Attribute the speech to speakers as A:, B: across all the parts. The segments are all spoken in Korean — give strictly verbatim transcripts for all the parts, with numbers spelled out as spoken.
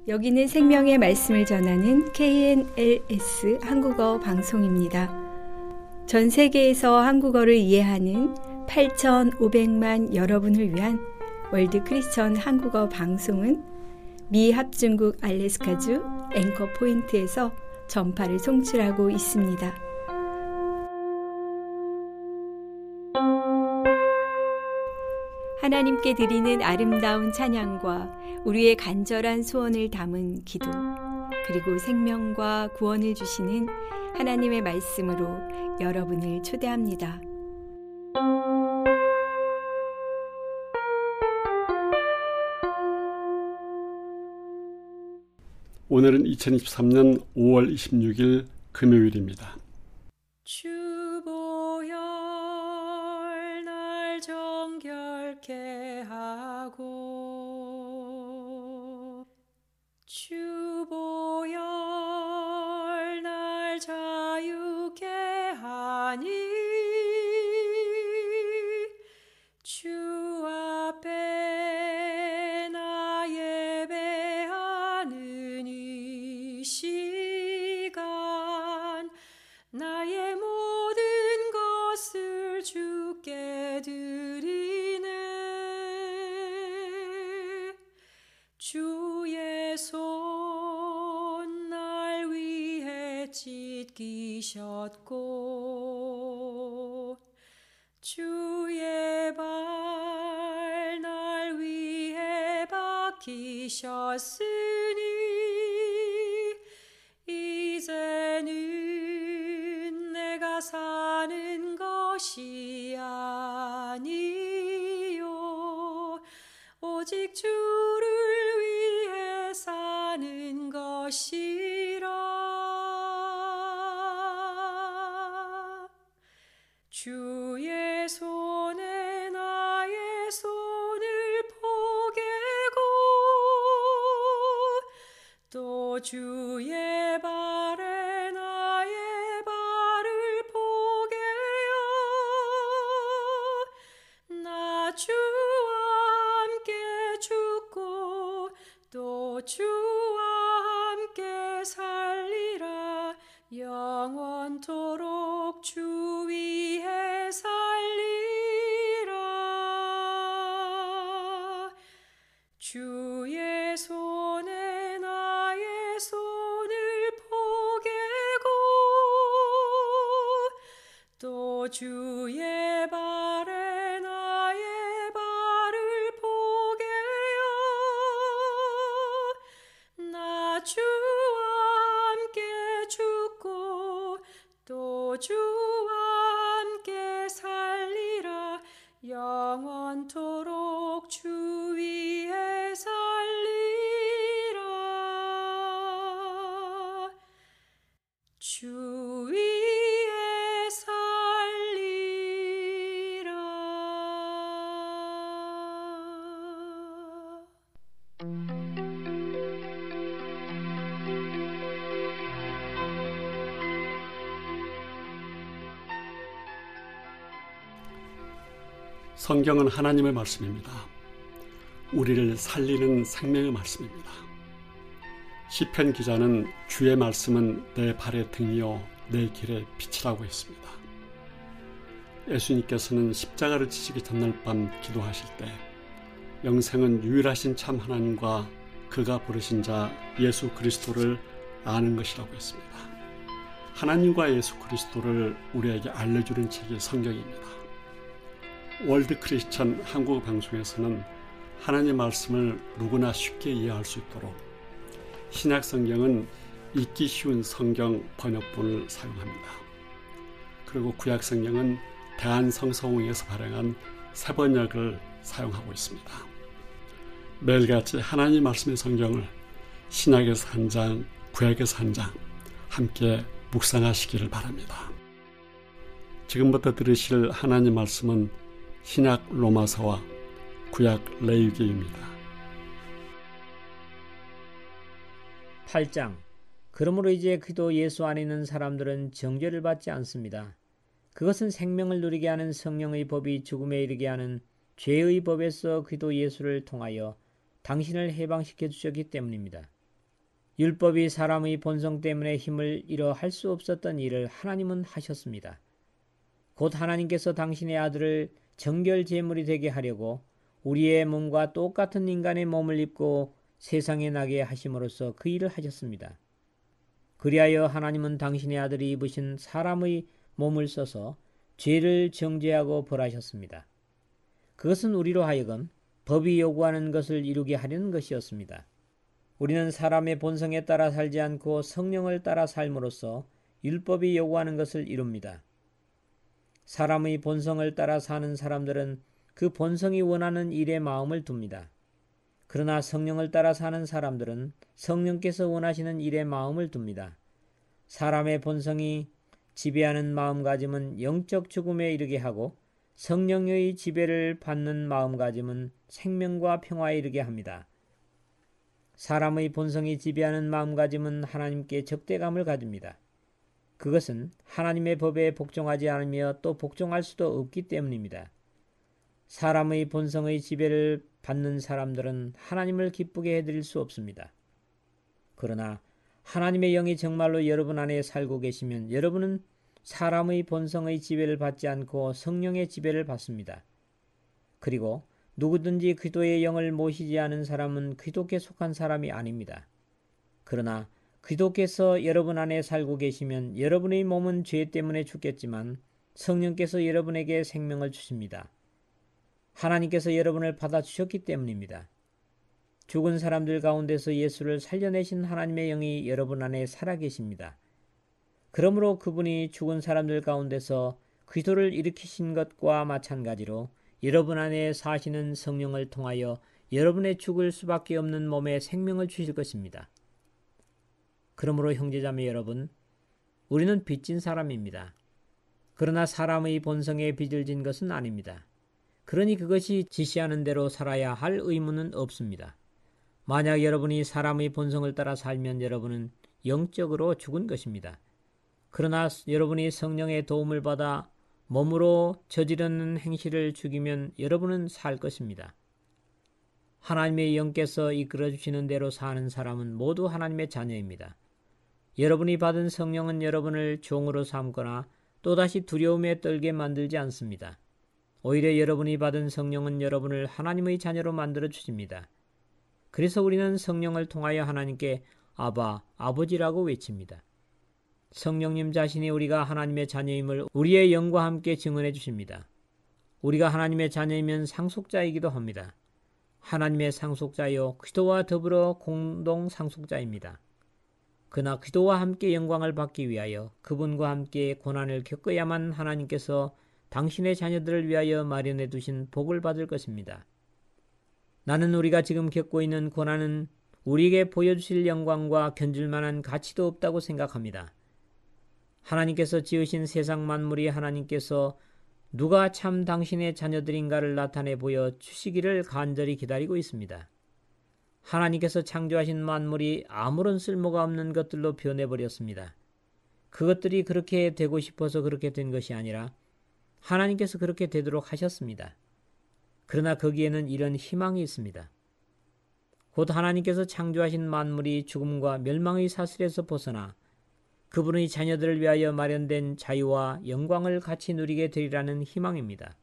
A: 여기는 생명의 말씀을 전하는 케이엔엘에스 한국어 방송입니다. 전 세계에서 한국어를 이해하는 팔천오백만 여러분을 위한 월드 크리스천 한국어 방송은 미 합중국 알래스카주 앵커 포인트에서 전파를 송출하고 있습니다. 하나님께 드리는 아름다운 찬양과 우리의 간절한 소원을 담은 기도, 그리고 생명과 구원을 주시는 하나님의 말씀으로 여러분을 초대합니다.
B: 오늘은 이천이십삼 년 오월 이십육일 금요일입니다.
C: 주보혈 날 정결케 하고 주보혈 날 자유케 하니 주 앞에 나 예배하는 이 시간 나의 모든 것을 주께 드리네. 주의 손 날 위해 찢기셨고 주의 발 날 위해 박히셨으니 이제는 내가 사는 것이 아니요 오직 주를 위해 사는 것이라. 주의 손에 나의 손을 포개고 또 주의 발에 나의 발을 포개어 나 주와 함께 죽고 또 주와 함께 살리라. 영원토록 주 위에 살리라. 주의 손에 나의 손을 포개고 또 주의 발에 나의 발을 포개어 나 주와 함께 죽고 또 주와 함께 살리라. 영원토록 주 위에 살리라. 주 위에 살리라.
B: 성경은 하나님의 말씀입니다. 우리를 살리는 생명의 말씀입니다. 시편 기자는 주의 말씀은 내 발의 등이요 내 길의 빛이라고 했습니다. 예수님께서는 십자가를 지시기 전날 밤 기도하실 때 영생은 유일하신 참 하나님과 그가 부르신 자 예수 그리스도를 아는 것이라고 했습니다. 하나님과 예수 그리스도를 우리에게 알려주는 책이 성경입니다. 월드 크리스천 한국어 방송에서는 하나님의 말씀을 누구나 쉽게 이해할 수 있도록 신약 성경은 읽기 쉬운 성경 번역본을 사용합니다. 그리고 구약 성경은 대한성서공회에서 발행한 새 번역을 사용하고 있습니다. 매일같이 하나님 말씀의 성경을 신약에서 한 장, 구약에서 한 장 함께 묵상하시기를 바랍니다. 지금부터 들으실 하나님 말씀은 신약 로마서와 구약 레위기입니다.
D: 팔 장. 그러므로 이제 그리스도 예수 안에 있는 사람들은 정죄를 받지 않습니다. 그것은 생명을 누리게 하는 성령의 법이 죽음에 이르게 하는 죄의 법에서 그리스도 예수를 통하여 당신을 해방시켜 주셨기 때문입니다. 율법이 사람의 본성 때문에 힘을 잃어 할 수 없었던 일을 하나님은 하셨습니다. 곧 하나님께서 당신의 아들을 정결 제물이 되게 하려고 우리의 몸과 똑같은 인간의 몸을 입고 세상에 나게 하심으로써 그 일을 하셨습니다. 그리하여 하나님은 당신의 아들이 입으신 사람의 몸을 써서 죄를 정죄하고 벌하셨습니다. 그것은 우리로 하여금 법이 요구하는 것을 이루게 하려는 것이었습니다. 우리는 사람의 본성에 따라 살지 않고 성령을 따라 삶으로써 율법이 요구하는 것을 이룹니다. 사람의 본성을 따라 사는 사람들은 그 본성이 원하는 일에 마음을 둡니다. 그러나 성령을 따라 사는 사람들은 성령께서 원하시는 일에 마음을 둡니다. 사람의 본성이 지배하는 마음가짐은 영적 죽음에 이르게 하고 성령의 지배를 받는 마음가짐은 생명과 평화에 이르게 합니다. 사람의 본성이 지배하는 마음가짐은 하나님께 적대감을 가집니다. 그것은 하나님의 법에 복종하지 않으며 또 복종할 수도 없기 때문입니다. 사람의 본성의 지배를 받는 사람들은 하나님을 기쁘게 해드릴 수 없습니다. 그러나 하나님의 영이 정말로 여러분 안에 살고 계시면 여러분은 사람의 본성의 지배를 받지 않고 성령의 지배를 받습니다. 그리고 누구든지 그리스도의 영을 모시지 않은 사람은 그리스도께 속한 사람이 아닙니다. 그러나 그리스도께서 여러분 안에 살고 계시면 여러분의 몸은 죄 때문에 죽겠지만 성령께서 여러분에게 생명을 주십니다. 하나님께서 여러분을 받아주셨기 때문입니다. 죽은 사람들 가운데서 예수를 살려내신 하나님의 영이 여러분 안에 살아계십니다. 그러므로 그분이 죽은 사람들 가운데서 그리스도를 일으키신 것과 마찬가지로 여러분 안에 사시는 성령을 통하여 여러분의 죽을 수밖에 없는 몸에 생명을 주실 것입니다. 그러므로 형제자매 여러분, 우리는 빚진 사람입니다. 그러나 사람의 본성에 빚을 진 것은 아닙니다. 그러니 그것이 지시하는 대로 살아야 할 의무는 없습니다. 만약 여러분이 사람의 본성을 따라 살면 여러분은 영적으로 죽은 것입니다. 그러나 여러분이 성령의 도움을 받아 몸으로 저지르는 행실을 죽이면 여러분은 살 것입니다. 하나님의 영께서 이끌어 주시는 대로 사는 사람은 모두 하나님의 자녀입니다. 여러분이 받은 성령은 여러분을 종으로 삼거나 또다시 두려움에 떨게 만들지 않습니다. 오히려 여러분이 받은 성령은 여러분을 하나님의 자녀로 만들어 주십니다. 그래서 우리는 성령을 통하여 하나님께 아바, 아버지라고 외칩니다. 성령님 자신이 우리가 하나님의 자녀임을 우리의 영과 함께 증언해 주십니다. 우리가 하나님의 자녀이면 상속자이기도 합니다. 하나님의 상속자요 그리스도와 더불어 공동 상속자입니다. 그러나 그리스도와 함께 영광을 받기 위하여 그분과 함께 고난을 겪어야만 하나님께서 당신의 자녀들을 위하여 마련해 두신 복을 받을 것입니다. 나는 우리가 지금 겪고 있는 고난은 우리에게 보여주실 영광과 견줄 만한 가치도 없다고 생각합니다. 하나님께서 지으신 세상 만물이 하나님께서 누가 참 당신의 자녀들인가를 나타내 보여 주시기를 간절히 기다리고 있습니다. 하나님께서 창조하신 만물이 아무런 쓸모가 없는 것들로 변해버렸습니다. 그것들이 그렇게 되고 싶어서 그렇게 된 것이 아니라 하나님께서 그렇게 되도록 하셨습니다. 그러나 거기에는 이런 희망이 있습니다. 곧 하나님께서 창조하신 만물이 죽음과 멸망의 사슬에서 벗어나 그분의 자녀들을 위하여 마련된 자유와 영광을 같이 누리게 되리라는 희망입니다.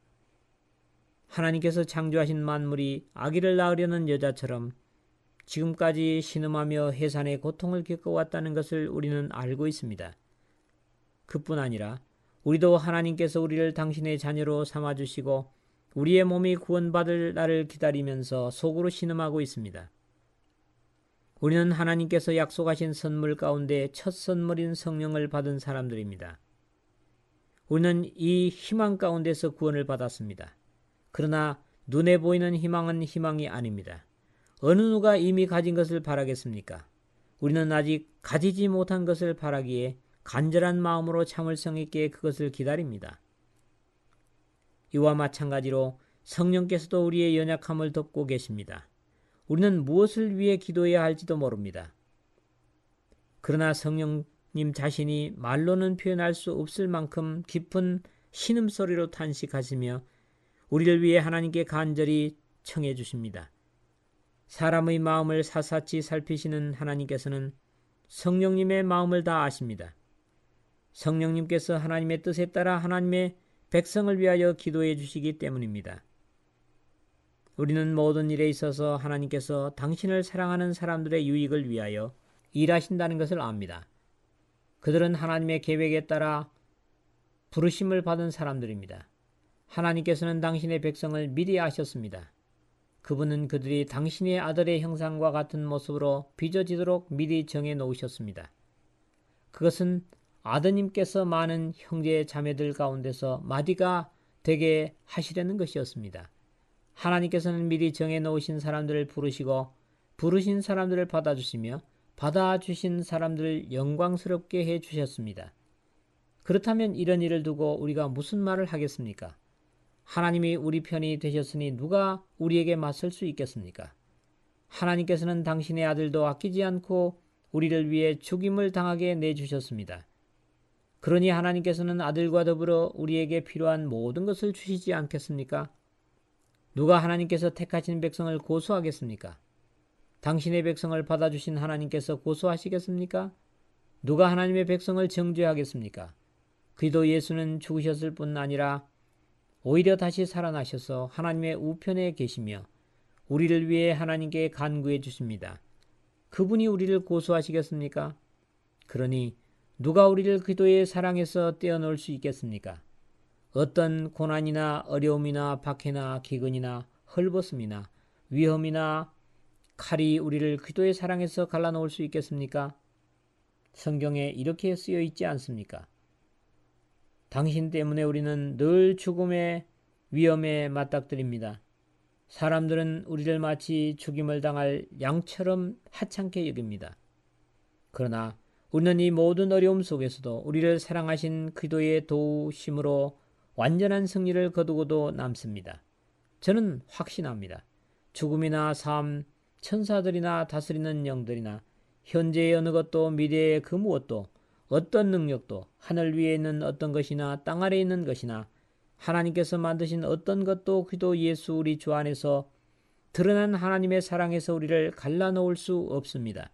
D: 하나님께서 창조하신 만물이 아기를 낳으려는 여자처럼 지금까지 신음하며 해산의 고통을 겪어왔다는 것을 우리는 알고 있습니다. 그뿐 아니라 우리도 하나님께서 우리를 당신의 자녀로 삼아주시고 우리의 몸이 구원받을 날을 기다리면서 속으로 신음하고 있습니다. 우리는 하나님께서 약속하신 선물 가운데 첫 선물인 성령을 받은 사람들입니다. 우리는 이 희망 가운데서 구원을 받았습니다. 그러나 눈에 보이는 희망은 희망이 아닙니다. 어느 누가 이미 가진 것을 바라겠습니까? 우리는 아직 가지지 못한 것을 바라기에 간절한 마음으로 참을성 있게 그것을 기다립니다. 이와 마찬가지로 성령께서도 우리의 연약함을 덮고 계십니다. 우리는 무엇을 위해 기도해야 할지도 모릅니다. 그러나 성령님 자신이 말로는 표현할 수 없을 만큼 깊은 신음소리로 탄식하시며 우리를 위해 하나님께 간절히 청해 주십니다. 사람의 마음을 사사치 살피시는 하나님께서는 성령님의 마음을 다 아십니다. 성령님께서 하나님의 뜻에 따라 하나님의 백성을 위하여 기도해 주시기 때문입니다. 우리는 모든 일에 있어서 하나님께서 당신을 사랑하는 사람들의 유익을 위하여 일하신다는 것을 압니다. 그들은 하나님의 계획에 따라 부르심을 받은 사람들입니다. 하나님께서는 당신의 백성을 미리 아셨습니다. 그분은 그들이 당신의 아들의 형상과 같은 모습으로 빚어지도록 미리 정해 놓으셨습니다. 그것은 아드님께서 많은 형제 자매들 가운데서 마디가 되게 하시려는 것이었습니다. 하나님께서는 미리 정해 놓으신 사람들을 부르시고 부르신 사람들을 받아주시며 받아주신 사람들을 영광스럽게 해주셨습니다. 그렇다면 이런 일을 두고 우리가 무슨 말을 하겠습니까? 하나님이 우리 편이 되셨으니 누가 우리에게 맞설 수 있겠습니까? 하나님께서는 당신의 아들도 아끼지 않고 우리를 위해 죽임을 당하게 내주셨습니다. 그러니 하나님께서는 아들과 더불어 우리에게 필요한 모든 것을 주시지 않겠습니까? 누가 하나님께서 택하신 백성을 고소하겠습니까? 당신의 백성을 받아주신 하나님께서 고소하시겠습니까? 누가 하나님의 백성을 정죄하겠습니까? 그리도 예수는 죽으셨을 뿐 아니라 오히려 다시 살아나셔서 하나님의 우편에 계시며 우리를 위해 하나님께 간구해 주십니다. 그분이 우리를 고소하시겠습니까? 그러니 누가 우리를 그리스도의 사랑에서 떼어놓을 수 있겠습니까? 어떤 고난이나 어려움이나 박해나 기근이나 헐벗음이나 위험이나 칼이 우리를 그리스도의 사랑에서 갈라놓을 수 있겠습니까? 성경에 이렇게 쓰여 있지 않습니까? 당신 때문에 우리는 늘 죽음의 위험에 맞닥뜨립니다. 사람들은 우리를 마치 죽임을 당할 양처럼 하찮게 여깁니다. 그러나 우리는 이 모든 어려움 속에서도 우리를 사랑하신 그리스도의 도우심으로 완전한 승리를 거두고도 남습니다. 저는 확신합니다. 죽음이나 삶, 천사들이나 다스리는 영들이나 현재의 어느 것도 미래의 그 무엇도 어떤 능력도 하늘 위에 있는 어떤 것이나 땅 아래에 있는 것이나 하나님께서 만드신 어떤 것도 그리스도 예수 우리 주 안에서 드러난 하나님의 사랑에서 우리를 갈라놓을 수 없습니다.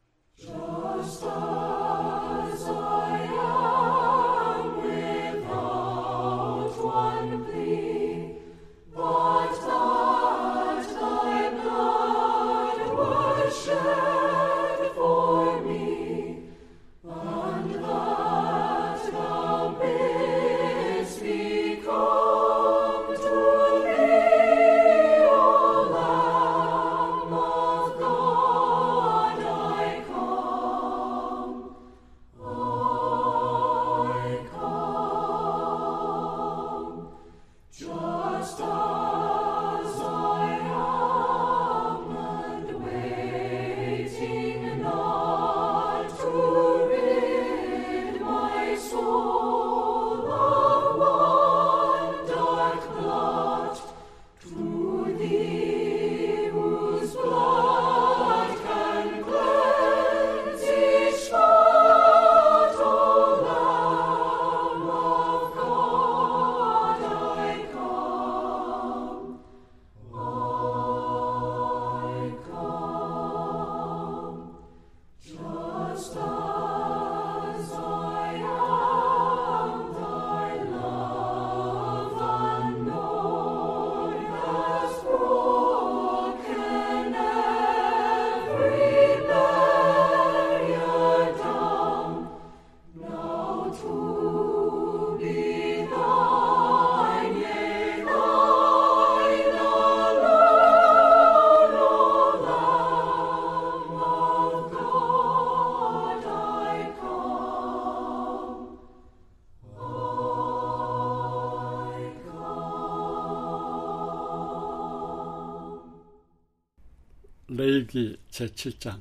B: 레위기 제칠 장.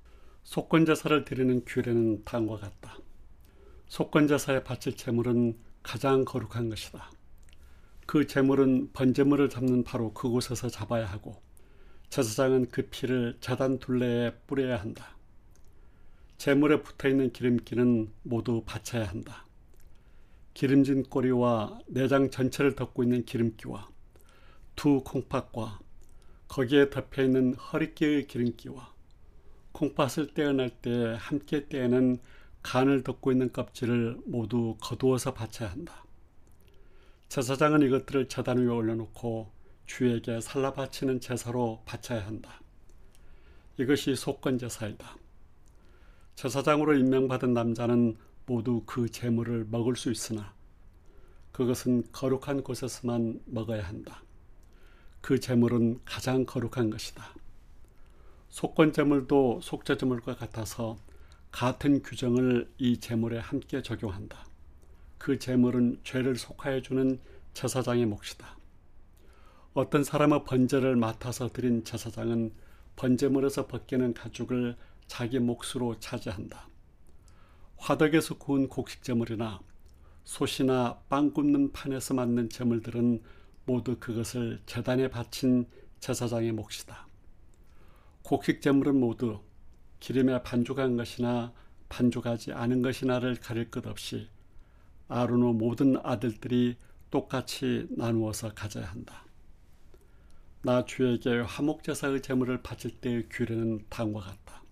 B: 속건제사를 드리는 규례는 다음과 같다. 속건제사에 바칠 제물은 가장 거룩한 것이다. 그 제물은 번제물을 잡는 바로 그곳에서 잡아야 하고 제사장은 그 피를 제단 둘레에 뿌려야 한다. 제물에 붙어있는 기름기는 모두 바쳐야 한다. 기름진 꼬리와 내장 전체를 덮고 있는 기름기와 두 콩팥과 거기에 덮여있는 허리띠의 기름기와 콩팥을 떼어낼 때 함께 떼는 간을 덮고 있는 껍질을 모두 거두어서 바쳐야 한다. 제사장은 이것들을 제단 위에 올려놓고 주에게 살라 바치는 제사로 바쳐야 한다. 이것이 속건 제사이다. 제사장으로 임명받은 남자는 모두 그 제물을 먹을 수 있으나 그것은 거룩한 곳에서만 먹어야 한다. 그 제물은 가장 거룩한 것이다. 속건 제물도 속죄 제물과 같아서 같은 규정을 이 제물에 함께 적용한다. 그 제물은 죄를 속하여 주는 제사장의 몫이다. 어떤 사람의 번제를 맡아서 드린 제사장은 번제물에서 벗기는 가죽을 자기 몫으로 차지한다. 화덕에서 구운 곡식 제물이나 솥이나 빵 굽는 판에서 만든 제물들은 모두 그것을 제단에 바친 제사장의 몫이다. 곡식 제물은 모두 기름에 반죽한 것이나 반죽하지 않은 것이나를 가릴 것 없이 아론의 모든 아들들이 똑같이 나누어서 가져야 한다. 나 주에게 화목제사의 제물을 바칠 때의 규례는 다음과 같다.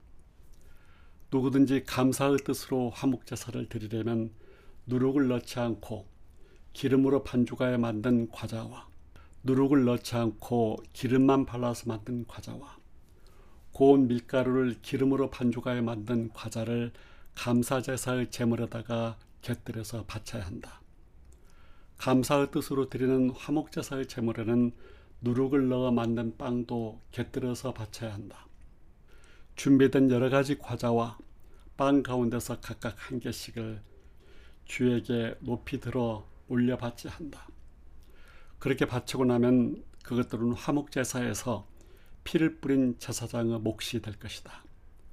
B: 누구든지 감사의 뜻으로 화목제사를 드리려면 누룩을 넣지 않고 기름으로 반죽하여 만든 과자와 누룩을 넣지 않고 기름만 발라서 만든 과자와 고운 밀가루를 기름으로 반죽하여 만든 과자를 감사제사의 제물에다가 곁들여서 바쳐야 한다. 감사의 뜻으로 드리는 화목제사의 제물에는 누룩을 넣어 만든 빵도 곁들여서 바쳐야 한다. 준비된 여러 가지 과자와 빵 가운데서 각각 한 개씩을 주에게 높이 들어 올려 바쳐야 한다. 그렇게 바치고 나면 그것들은 화목제사에서 피를 뿌린 제사장의 몫이 될 것이다.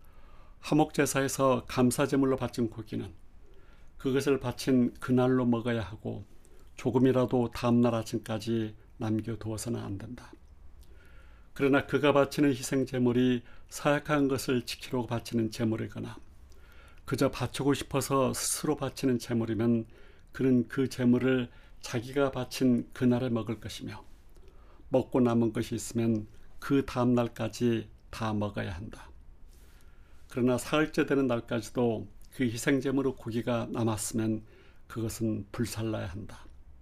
B: 화목제사에서 감사제물로 바친 고기는 그것을 바친 그날로 먹어야 하고 조금이라도 다음날 아침까지 남겨두어서는 안 된다. 그러나 그가 바치는 희생제물이 사약한 것을 지키려고 바치는 제물이거나 그저 바치고 싶어서 스스로 바치는 제물이면 그는 그 제물을 자기가 바친 그날에 먹을 것이며 먹고 남은 것이 있으면 그 다음 날까지 다 먹어야 한다. 그러나 사흘째 되는 날까지도 그 희생제물의 고기가 남았으면 그것은 불살라야 한다.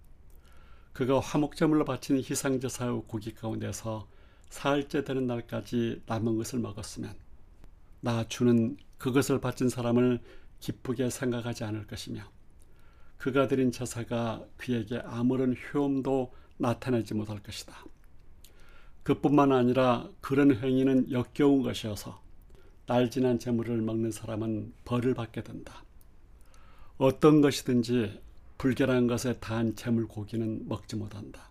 B: 그가 화목제물로 바친 희생제사의 고기 가운데서 사흘째 되는 날까지 남은 것을 먹었으면 나 주는 그것을 바친 사람을 기쁘게 생각하지 않을 것이며 그가 드린 제사가 그에게 아무런 효험도 나타내지 못할 것이다. 그뿐만 아니라 그런 행위는 역겨운 것이어서 날 지난 제물을 먹는 사람은 벌을 받게 된다. 어떤 것이든지 불결한 것에 다한 제물 고기는 먹지 못한다.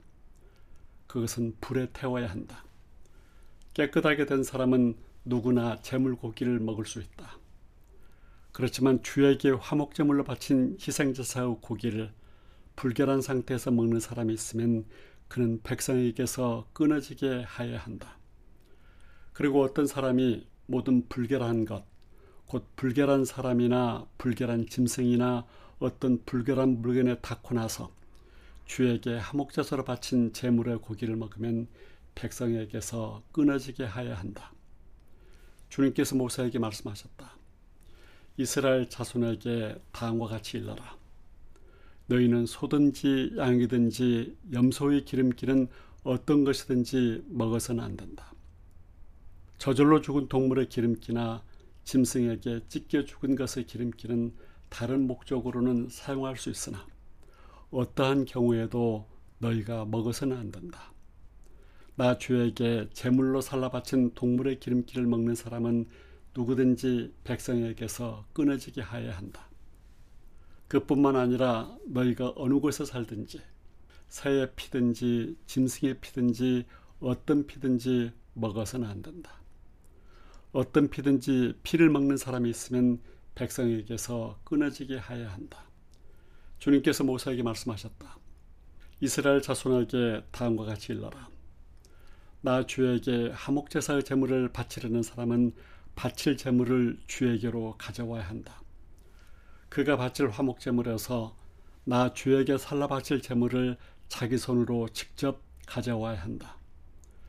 B: 그것은 불에 태워야 한다. 깨끗하게 된 사람은 누구나 제물 고기를 먹을 수 있다. 그렇지만 주에게 화목제물로 바친 희생제사의 고기를 불결한 상태에서 먹는 사람이 있으면 그는 백성에게서 끊어지게 하여야 한다. 그리고 어떤 사람이 모든 불결한 것, 곧 불결한 사람이나 불결한 짐승이나 어떤 불결한 물건에 닿고 나서 주에게 화목제사로 바친 제물의 고기를 먹으면 백성에게서 끊어지게 하여야 한다. 주님께서 모세에게 말씀하셨다. 이스라엘 자손에게 다음과 같이 일러라. 너희는 소든지 양이든지 염소의 기름기는 어떤 것이든지 먹어서는 안 된다. 저절로 죽은 동물의 기름기나 짐승에게 찢겨 죽은 것의 기름기는 다른 목적으로는 사용할 수 있으나 어떠한 경우에도 너희가 먹어서는 안 된다. 나 주에게 제물로 살라 바친 동물의 기름기를 먹는 사람은 누구든지 백성에게서 끊어지게 하여야 한다. 그뿐만 아니라 너희가 어느 곳에 살든지 새의 피든지 짐승의 피든지 어떤 피든지 먹어서는 안 된다. 어떤 피든지 피를 먹는 사람이 있으면 백성에게서 끊어지게 하여야 한다. 주님께서 모세에게 말씀하셨다. 이스라엘 자손에게 다음과 같이 일러라. 나 주에게 화목제사의 제물을 바치려는 사람은 바칠 제물을 주에게로 가져와야 한다. 그가 바칠 화목제물에서 나 주에게 살라 바칠 제물을 자기 손으로 직접 가져와야 한다.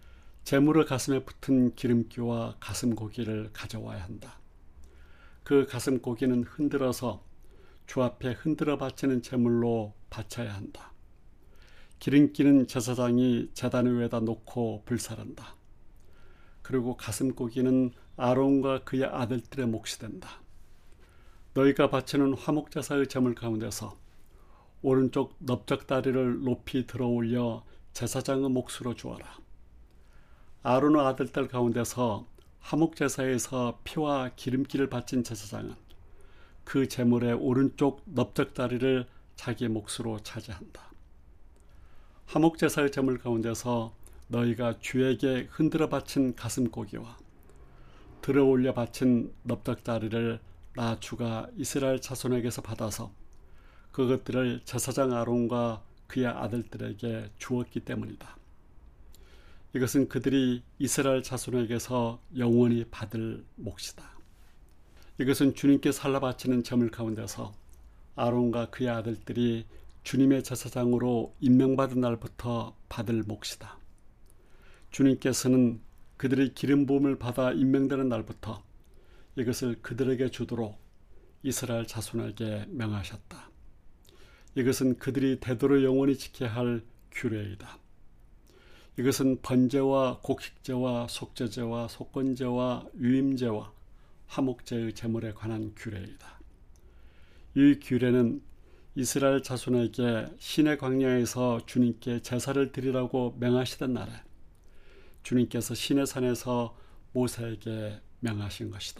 B: 제물의 가슴에 붙은 기름기와 가슴 고기를 가져와야 한다. 그 가슴 고기는 흔들어서 주 앞에 흔들어 바치는 제물로 바쳐야 한다. 기름기는 제사장이 제단 위에다 놓고 불살한다. 그리고 가슴 고기는 아론과 그의 아들들의 몫이 된다. 너희가 바치는 화목제사의 제물 가운데서 오른쪽 넓적다리를 높이 들어 올려 제사장의 몫으로 주어라. 아론의 아들들 가운데서 화목제사에서 피와 기름기를 바친 제사장은 그 제물의 오른쪽 넓적다리를 자기 몫으로 차지한다. 화목제사의 제물 가운데서 너희가 주에게 흔들어 바친 가슴고기와 들어 올려 바친 넓적다리를 나 주가 이스라엘 자손에게서 받아서 그것들을 제사장 아론과 그의 아들들에게 주었기 때문이다. 이것은 그들이 이스라엘 자손에게서 영원히 받을 몫이다. 이것은 주님께 살라 바치는 제물 가운데서 아론과 그의 아들들이 주님의 제사장으로 임명받은 날부터 받을 몫이다. 주님께서는 그들이 기름 부음을 받아 임명되는 날부터 이것을 그들에게 주도록 이스라엘 자손에게 명하셨다. 이것은 그들이 되도록 영원히 지켜야 할 규례이다. 이것은 번제와 곡식제와 속죄제와 속건제와 유임제와 화목제의 제물에 관한 규례이다. 이 규례는 이스라엘 자손에게 시내 광야에서 주님께 제사를 드리라고 명하시던 날에 주님께서 시내산에서 모세에게 명하신 것이다.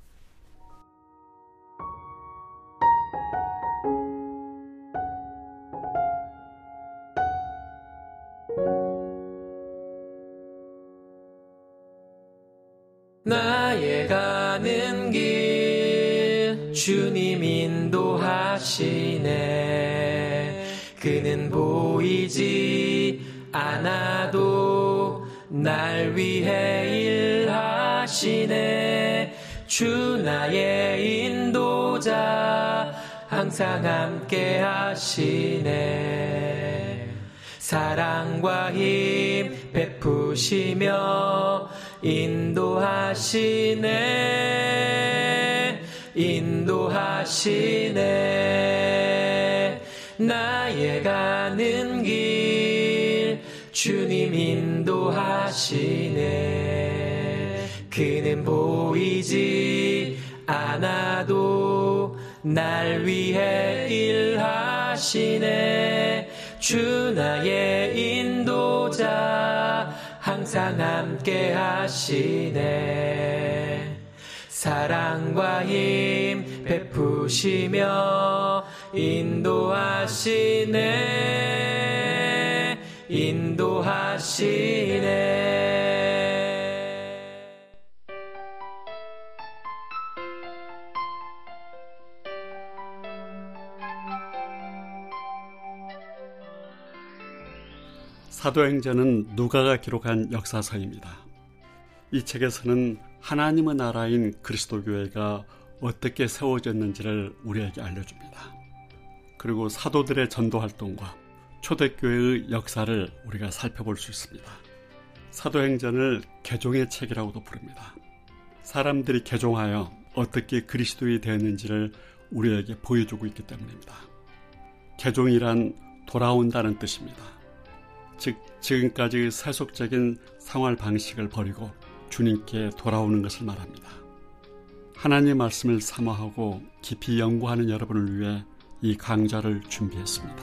E: 나의 가는 길 주님 인도하시네. 그는 보이지 않아도 날 위해 일하시네. 주 나의 인도자 항상 함께 하시네. 사랑과 힘 베푸시며 인도하시네. 인도하시네. 나의 가는 길 주님 인도하시네. 그는 보이지 않아도 날 위해 일하시네. 주 나의 인도자 항상 함께 하시네. 사랑과 힘 베푸시며 인도하시네. 인도하시네.
B: 사도행전은 누가가 기록한 역사서입니다. 이 책에서는 하나님의 나라인 그리스도교회가 어떻게 세워졌는지를 우리에게 알려줍니다. 그리고 사도들의 전도활동과 초대교회의 역사를 우리가 살펴볼 수 있습니다. 사도행전을 개종의 책이라고도 부릅니다. 사람들이 개종하여 어떻게 그리스도인이 되었는지를 우리에게 보여주고 있기 때문입니다. 개종이란 돌아온다는 뜻입니다. 즉 지금까지의 세속적인 생활 방식을 버리고 주님께 돌아오는 것을 말합니다. 하나님의 말씀을 사모하고 깊이 연구하는 여러분을 위해 이 강좌를 준비했습니다.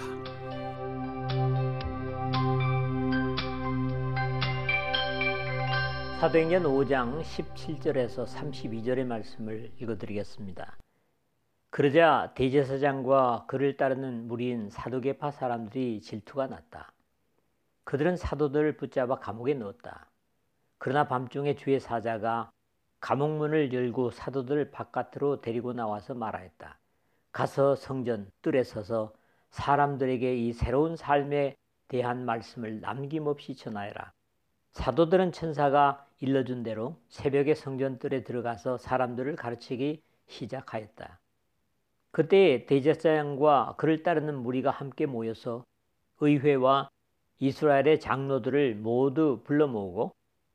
D: 사도행전 오 장 십칠 절에서 삼십이 절의 말씀을 읽어드리겠습니다. 그러자 대제사장과 그를 따르는 무리인 사두개파 사람들이 질투가 났다. 그들은 사도들을 붙잡아 감옥에 넣었다. 그러나 밤중에 주의 사자가 감옥문을 열고 사도들을 바깥으로 데리고 나와서 말하였다. 가서 성전 뜰에 서서 사람들에게 이 새로운 삶에 대한 말씀을 남김없이 전하여라. 사도들은 천사가 일러준 대로 새벽에 성전 뜰에 들어가서 사람들을 가르치기 시작하였다. 그때 대제사장과 그를 따르는 무리가 함께 모여서 의회와 이스라엘의 장로들을 모두 불러 모으고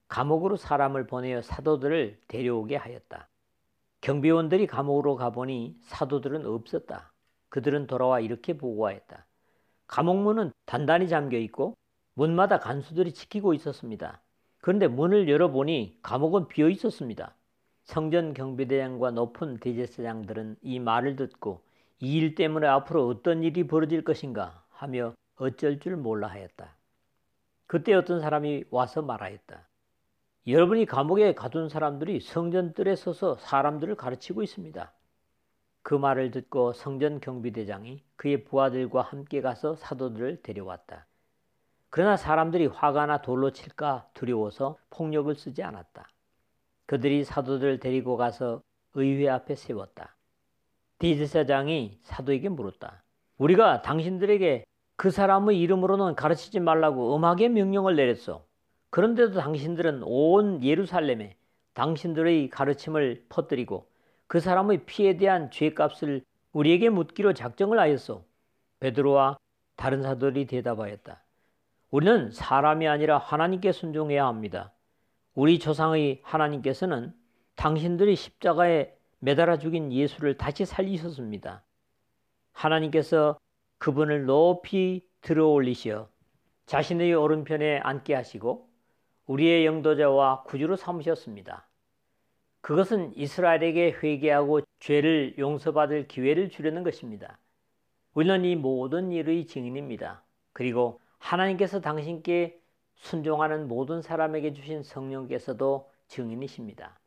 D: 감옥으로 사람을 보내어 사도들을 데려오게 하였다. 경비원들이 감옥으로 가보니 사도들은 없었다. 그들은 돌아와 이렇게 보고하였다. 감옥문은 단단히 잠겨 있고 문마다 간수들이 지키고 있었습니다. 그런데 문을 열어보니 감옥은 비어 있었습니다. 성전 경비대장과 높은 대제사장들은 이 말을 듣고 이 일 때문에 앞으로 어떤 일이 벌어질 것인가 하며 어쩔 줄 몰라 하였다. 그때 어떤 사람이 와서 말하였다. 여러분이 감옥에 가둔 사람들이 성전 뜰에 서서 사람들을 가르치고 있습니다. 그 말을 듣고 성전 경비대장이 그의 부하들과 함께 가서 사도들을 데려왔다. 그러나 사람들이 화가나 돌로 칠까 두려워서 폭력을 쓰지 않았다. 그들이 사도들을 데리고 가서 의회 앞에 세웠다. 대제사장이 사도에게 물었다. 우리가 당신들에게 그 사람의 이름으로는 가르치지 말라고 엄하게 명령을 내렸소. 그런데도 당신들은 온 예루살렘에 당신들의 가르침을 퍼뜨리고 그 사람의 피에 대한 죄값을 우리에게 묻기로 작정을 하였소. 베드로와 다른 사도들이 대답하였다. 우리는 사람이 아니라 하나님께 순종해야 합니다. 우리 조상의 하나님께서는 당신들이 십자가에 매달아 죽인 예수를 다시 살리셨습니다. 하나님께서 그분을 높이 들어올리시어 자신의 오른편에 앉게 하시고 우리의 영도자와 구주로 삼으셨습니다. 그것은 이스라엘에게 회개하고 죄를 용서받을 기회를 주려는 것입니다. 우리는 이 모든 일의 증인입니다. 그리고 하나님께서 당신께 순종하는 모든 사람에게 주신 성령께서도 증인이십니다.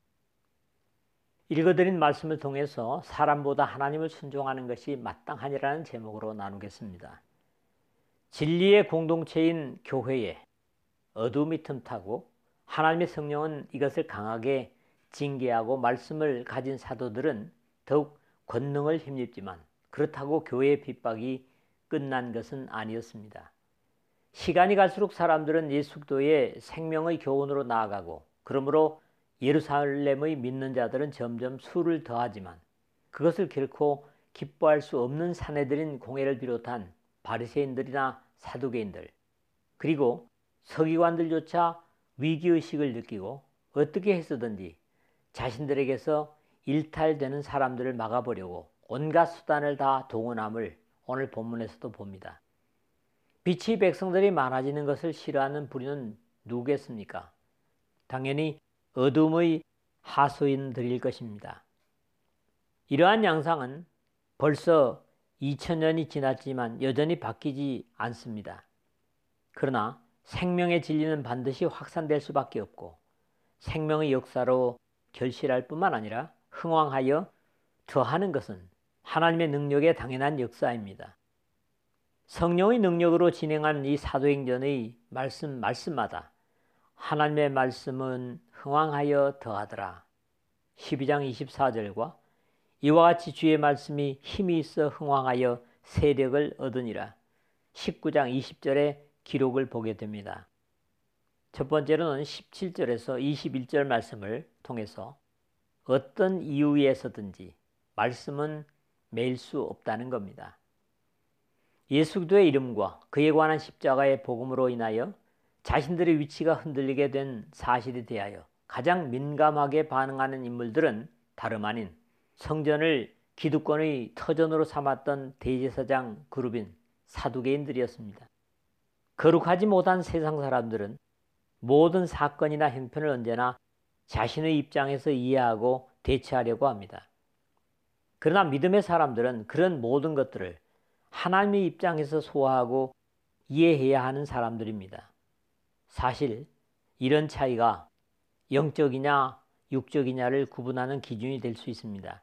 D: 읽어드린 말씀을 통해서 사람보다 하나님을 순종하는 것이 마땅하니라는 제목으로 나누겠습니다. 진리의 공동체인 교회에 어둠이 틈타고 하나님의 성령은 이것을 강하게 징계하고 말씀을 가진 사도들은 더욱 권능을 힘입지만 그렇다고 교회의 핍박이 끝난 것은 아니었습니다. 시간이 갈수록 사람들은 예수 그리스도의 생명의 교훈으로 나아가고 그러므로 예루살렘의 믿는 자들은 점점 수를 더하지만 그것을 결코 기뻐할 수 없는 사내들인 공회를 비롯한 바리새인들이나 사두개인들 그리고 서기관들조차 위기의식을 느끼고 어떻게 해서든지 자신들에게서 일탈되는 사람들을 막아보려고 온갖 수단을 다 동원함을 오늘 본문에서도 봅니다. 빛이 백성들이 많아지는 것을 싫어하는 부류는 누구겠습니까? 당연히 어둠의 하수인들일 것입니다. 이러한 양상은 벌써 이천 년이 지났지만 여전히 바뀌지 않습니다. 그러나 생명의 진리는 반드시 확산될 수밖에 없고 생명의 역사로 결실할 뿐만 아니라 흥왕하여 더하는 것은 하나님의 능력의 당연한 역사입니다. 성령의 능력으로 진행한 이 사도행전의 말씀 말씀마다 하나님의 말씀은 흥왕하여 더하더라. 십이 장 이십사 절과 이와 같이 주의 말씀이 힘이 있어 흥왕하여 세력을 얻으니라. 십구 장 이십 절의 기록을 보게 됩니다. 첫 번째로는 십칠 절에서 이십일 절 말씀을 통해서 어떤 이유에서든지 말씀은 매일 수 없다는 겁니다. 예수 그리스도의 이름과 그에 관한 십자가의 복음으로 인하여 자신들의 위치가 흔들리게 된 사실에 대하여 가장 민감하게 반응하는 인물들은 다름 아닌 성전을 기득권의 터전으로 삼았던 대제사장 그룹인 사두개인들이었습니다. 거룩하지 못한 세상 사람들은 모든 사건이나 형편을 언제나 자신의 입장에서 이해하고 대처하려고 합니다. 그러나 믿음의 사람들은 그런 모든 것들을 하나님의 입장에서 소화하고 이해해야 하는 사람들입니다. 사실 이런 차이가 영적이냐 육적이냐를 구분하는 기준이 될 수 있습니다.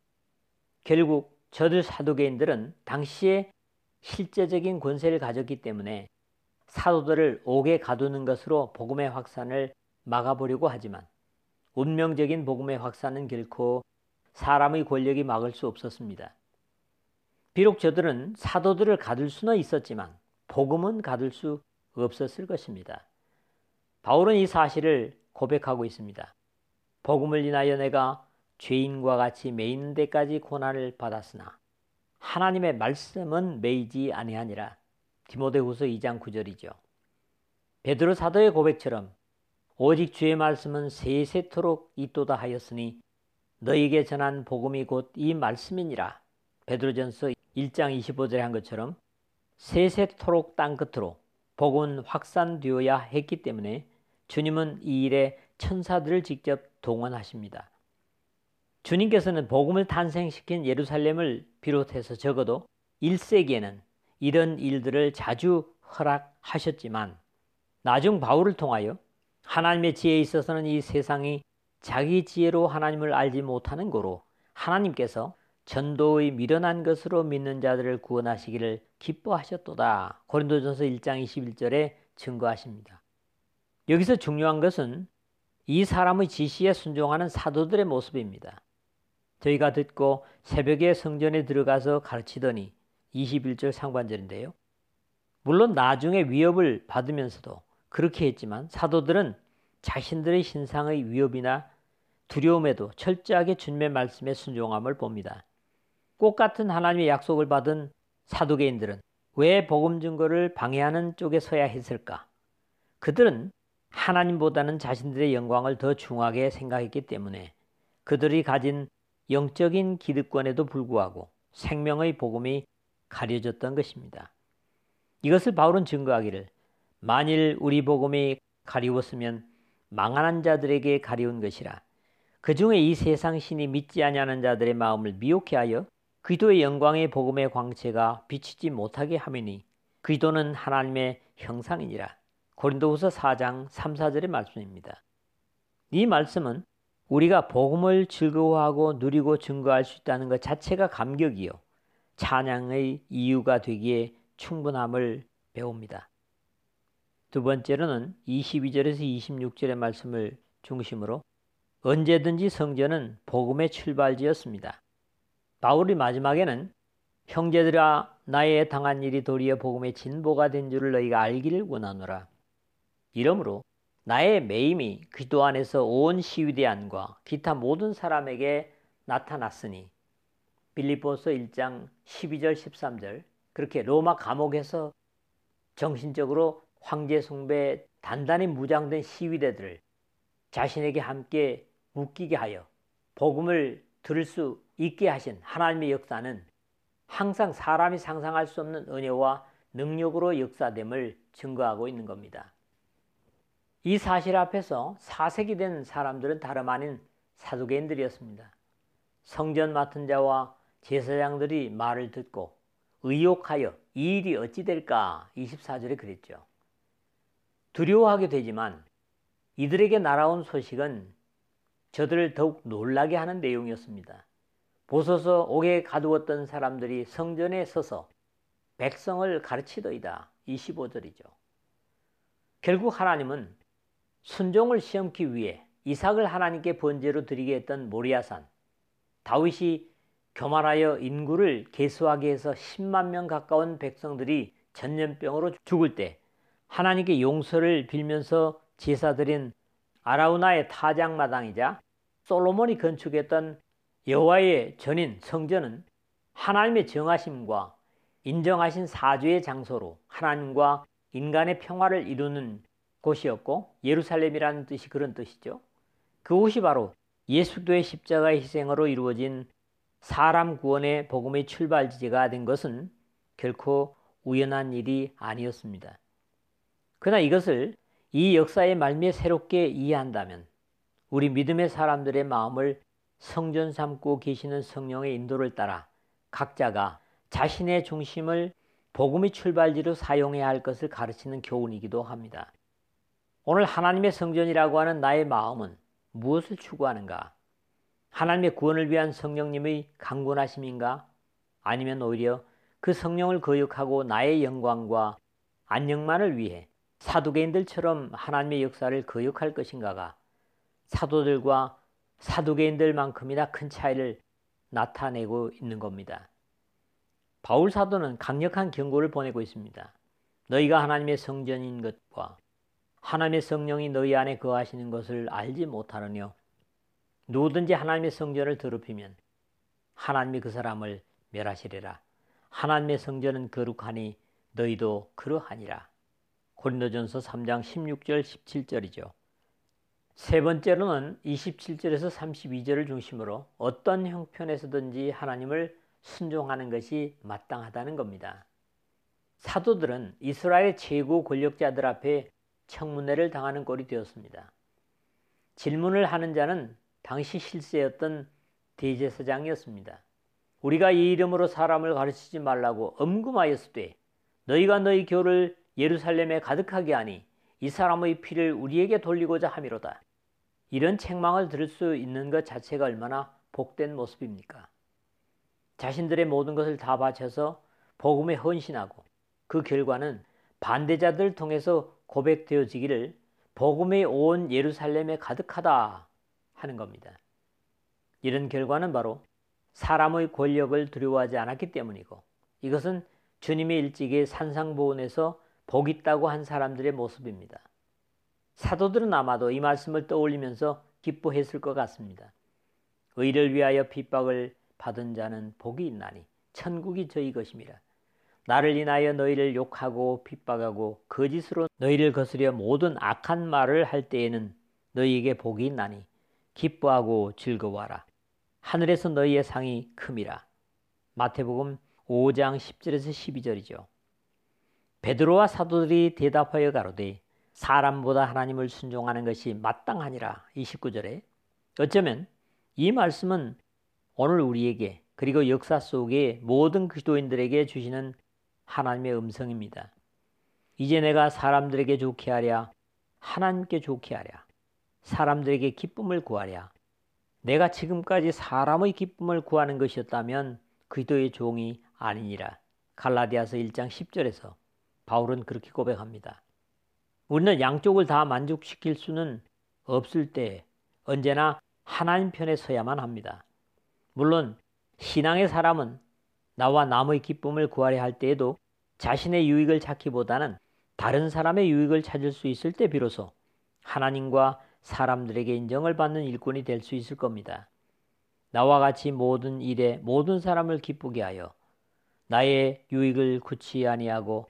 D: 결국 저들 사두개인들은 당시에 실제적인 권세를 가졌기 때문에 사도들을 옥에 가두는 것으로 복음의 확산을 막아보려고 하지만 운명적인 복음의 확산은 결코 사람의 권력이 막을 수 없었습니다. 비록 저들은 사도들을 가둘 수는 있었지만 복음은 가둘 수 없었을 것입니다. 바울은 이 사실을 고백하고 있습니다. 복음을 인하여 내가 죄인과 같이 매이는 데까지 고난을 받았으나 하나님의 말씀은 매이지 아니하니라. 디모데후서 이 장 구 절이죠. 베드로 사도의 고백처럼 오직 주의 말씀은 세세토록 있도다 하였으니 너희에게 전한 복음이 곧 이 말씀이니라. 베드로전서 일 장 이십오 절에 한 것처럼 세세토록 땅끝으로 복음은 확산되어야 했기 때문에 주님은 이 일에 천사들을 직접 동원하십니다. 주님께서는 복음을 탄생시킨 예루살렘을 비롯해서 적어도 일 세기에는 이런 일들을 자주 허락하셨지만 나중 바울을 통하여 하나님의 지혜에 있어서는 이 세상이 자기 지혜로 하나님을 알지 못하는 고로 하나님께서 전도의 미련한 것으로 믿는 자들을 구원하시기를 기뻐하셨도다. 고린도전서 일 장 이십일 절에 증거하십니다. 여기서 중요한 것은 이 사람의 지시에 순종하는 사도들의 모습입니다. 저희가 듣고 새벽에 성전에 들어가서 가르치더니 이십일 절 상반절인데요. 물론 나중에 위협을 받으면서도 그렇게 했지만 사도들은 자신들의 신상의 위협이나 두려움에도 철저하게 주님의 말씀에 순종함을 봅니다. 꽃 같은 하나님의 약속을 받은 사두개인들은 왜 복음 증거를 방해하는 쪽에 서야 했을까? 그들은 하나님보다는 자신들의 영광을 더 중하게 생각했기 때문에 그들이 가진 영적인 기득권에도 불구하고 생명의 복음이 가려졌던 것입니다. 이것을 바울은 증거하기를 만일 우리 복음이 가리웠으면 망하는 자들에게 가리운 것이라. 그 중에 이 세상 신이 믿지 아니하는 자들의 마음을 미혹해 하여 그리스도의 영광의 복음의 광채가 비치지 못하게 함이니 그리스도는 하나님의 형상이니라. 고린도후서 사 장 삼, 사 절의 말씀입니다. 이 말씀은 우리가 복음을 즐거워하고 누리고 증거할 수 있다는 것 자체가 감격이요 찬양의 이유가 되기에 충분함을 배웁니다. 두 번째로는 이십이 절에서 이십육 절의 말씀을 중심으로 언제든지 성전은 복음의 출발지였습니다. 바울이 마지막에는 형제들아 나의 당한 일이 도리어 복음의 진보가 된 줄을 너희가 알기를 원하노라. 이러므로 나의 매임이 그리스도 안에서 온 시위대 안과 기타 모든 사람에게 나타났으니 빌립보서 일 장 십이 절 십삼 절 그렇게 로마 감옥에서 정신적으로 황제 숭배에 단단히 무장된 시위대들을 자신에게 함께 묶이게 하여 복음을 들을 수 있게 하신 하나님의 역사는 항상 사람이 상상할 수 없는 은혜와 능력으로 역사됨을 증거하고 있는 겁니다. 이 사실 앞에서 사색이 된 사람들은 다름 아닌 사두개인들이었습니다. 성전 맡은 자와 제사장들이 말을 듣고 의혹하여 이 일이 어찌 될까 이십사 절에 그랬죠. 두려워하게 되지만 이들에게 날아온 소식은 저들을 더욱 놀라게 하는 내용이었습니다. 보소서 옥에 가두었던 사람들이 성전에 서서 백성을 가르치더이다. 이십오 절이죠. 결국 하나님은 순종을 시험기 위해 이삭을 하나님께 번제로 드리게 했던 모리아산, 다윗이 교만하여 인구를 계수하게 해서 십만 명 가까운 백성들이 전염병으로 죽을 때 하나님께 용서를 빌면서 제사드린 아라우나의 타작마당이자 솔로몬이 건축했던 여호와의 전인 성전은 하나님의 정하심과 인정하신 사죄의 장소로 하나님과 인간의 평화를 이루는 곳이었고 예루살렘이라는 뜻이 그런 뜻이죠. 그곳이 바로 예수도의 십자가의 희생으로 이루어진 사람 구원의 복음의 출발지가 된 것은 결코 우연한 일이 아니었습니다. 그러나 이것을 이 역사의 말미에 새롭게 이해한다면 우리 믿음의 사람들의 마음을 성전 삼고 계시는 성령의 인도를 따라 각자가 자신의 중심을 복음의 출발지로 사용해야 할 것을 가르치는 교훈이기도 합니다. 오늘 하나님의 성전이라고 하는 나의 마음은 무엇을 추구하는가? 하나님의 구원을 위한 성령님의 강권하심인가? 아니면 오히려 그 성령을 거역하고 나의 영광과 안녕만을 위해 사두개인들처럼 하나님의 역사를 거역할 것인가가 사도들과 사두개인들만큼이나 큰 차이를 나타내고 있는 겁니다. 바울 사도는 강력한 경고를 보내고 있습니다. 너희가 하나님의 성전인 것과 하나님의 성령이 너희 안에 거하시는 것을 알지 못하느뇨. 누구든지 하나님의 성전을 더럽히면 하나님이 그 사람을 멸하시리라. 하나님의 성전은 거룩하니 너희도 그러하니라. 고린도전서 삼 장 십육 절 십칠 절이죠. 세 번째로는 이십칠 절에서 삼십이 절을 중심으로 어떤 형편에서든지 하나님을 순종하는 것이 마땅하다는 겁니다. 사도들은 이스라엘 최고 권력자들 앞에 청문회를 당하는 꼴이 되었습니다. 질문을 하는 자는 당시 실세였던 대제사장이었습니다. 우리가 이 이름으로 사람을 가르치지 말라고 엄금하였으되 너희가 너희 교를 예루살렘에 가득하게 하니 이 사람의 피를 우리에게 돌리고자 함이로다. 이런 책망을 들을 수 있는 것 자체가 얼마나 복된 모습입니까? 자신들의 모든 것을 다 바쳐서 복음에 헌신하고 그 결과는 반대자들을 통해서 고백되어지기를 복음의 온 예루살렘에 가득하다 하는 겁니다. 이런 결과는 바로 사람의 권력을 두려워하지 않았기 때문이고 이것은 주님의 일찍이 산상보훈에서 복 있다고 한 사람들의 모습입니다. 사도들은 아마도 이 말씀을 떠올리면서 기뻐했을 것 같습니다. 의를 위하여 핍박을 받은 자는 복이 있나니 천국이 저희 것임이라. 나를 인하여 너희를 욕하고 핍박하고 거짓으로 너희를 거스려 모든 악한 말을 할 때에는 너희에게 복이 있나니 기뻐하고 즐거워하라. 하늘에서 너희의 상이 큼이라. 마태복음 오 장 십 절에서 십이 절이죠. 베드로와 사도들이 대답하여 가로되 사람보다 하나님을 순종하는 것이 마땅하니라. 이십구 절에 어쩌면 이 말씀은 오늘 우리에게 그리고 역사 속의 모든 그리스도인들에게 주시는 하나님의 음성입니다. 이제 내가 사람들에게 좋게 하랴, 하나님께 좋게 하랴, 사람들에게 기쁨을 구하랴. 내가 지금까지 사람의 기쁨을 구하는 것이었다면 그리스도의 종이 아니니라. 갈라디아서 일 장 십 절에서 바울은 그렇게 고백합니다. 우리는 양쪽을 다 만족시킬 수는 없을 때 언제나 하나님 편에 서야만 합니다. 물론 신앙의 사람은 나와 남의 기쁨을 구하려 할 때에도 자신의 유익을 찾기보다는 다른 사람의 유익을 찾을 수 있을 때 비로소 하나님과 사람들에게 인정을 받는 일꾼이 될 수 있을 겁니다. 나와 같이 모든 일에 모든 사람을 기쁘게 하여 나의 유익을 구치 아니하고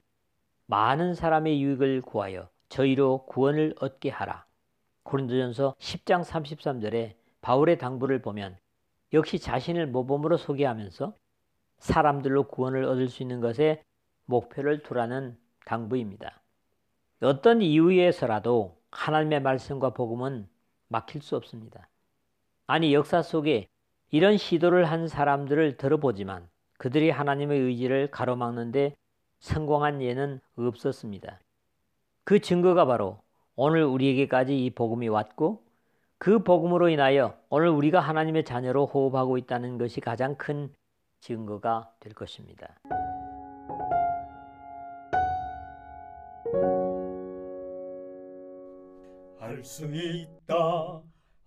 D: 많은 사람의 유익을 구하여 저희로 구원을 얻게 하라. 고린도전서 십 장 삼십삼 절에 바울의 당부를 보면 역시 자신을 모범으로 소개하면서 사람들로 구원을 얻을 수 있는 것에 목표를 두라는 당부입니다. 어떤 이유에서라도 하나님의 말씀과 복음은 막힐 수 없습니다. 아니 역사 속에 이런 시도를 한 사람들을 들어보지만 그들이 하나님의 의지를 가로막는데 성공한 예는 없었습니다. 그 증거가 바로 오늘 우리에게까지 이 복음이 왔고 그 복음으로 인하여 오늘 우리가 하나님의 자녀로 호흡하고 있다는 것이 가장 큰 증거가 될 것입니다.
F: 할 수 있다